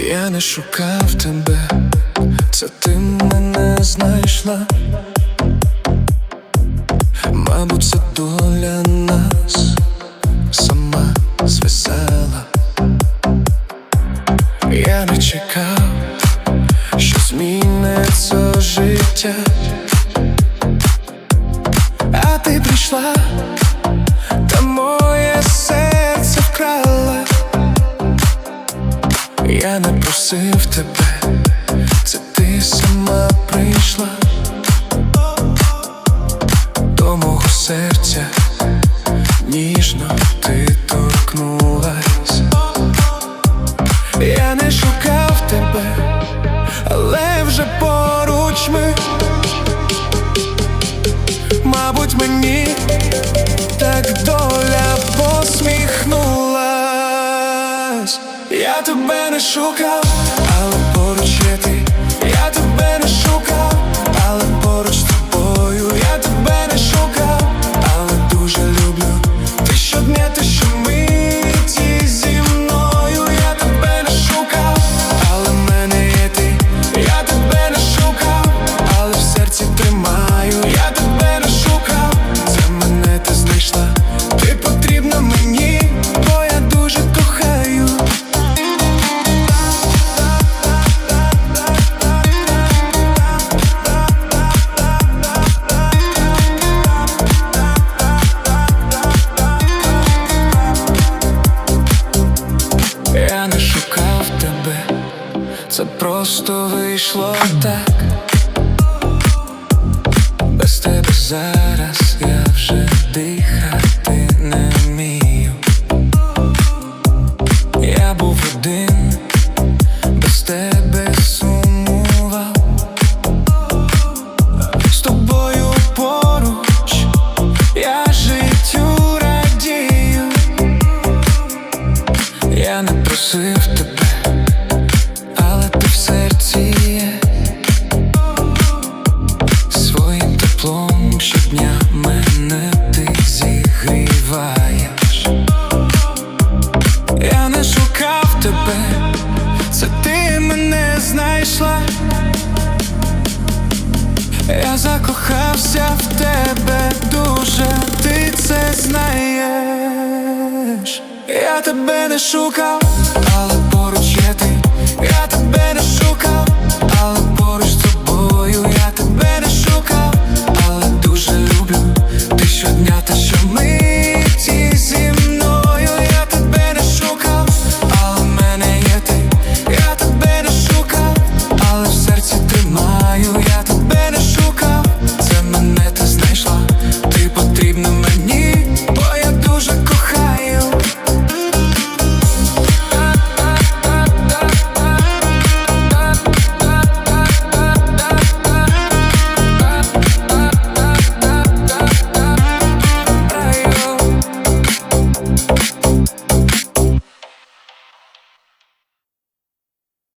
Я не шукав тебе, це ти мене знайшла. Мабуть, це доля нас сама звесела. Я не чекав, що зміниться життя, а ти прийшла, та моє серце вкрала. Я не просив тебе, це ти сама прийшла до мого серця, ніжно ти торкнулась. Я не шукав тебе, але вже поруч ми. Мабуть, мені так доля посміхнулась. Я тебе не шукав, але поруч є ти. Я тебе не шукав, але поруч з тобою. Я тебе не шукав, але дуже люблю. Ти щодня, ти щомиті зі мною. Я тебе не шукав, але в мене є ти. Я тебе не шукав, але в серці тримаю. Я тебе не шукав, це мене ти знайшла. Ти потрібна мені, бо я дуже кохаю. Я не шукав тебе, це просто вийшло так. Без тебе зараз я вже дихати не вмію. Я був один, без тебе сумував. З тобою поруч я життю радію. Я не просив тебе, але ти в серці є. Своїм теплом щодня мене ти зігріваєш. Я не шукав тебе, це ти мене знайшла. Я закохався в тебе дуже, ти це знаєш. Я тебе не шукав, але поруч є ти.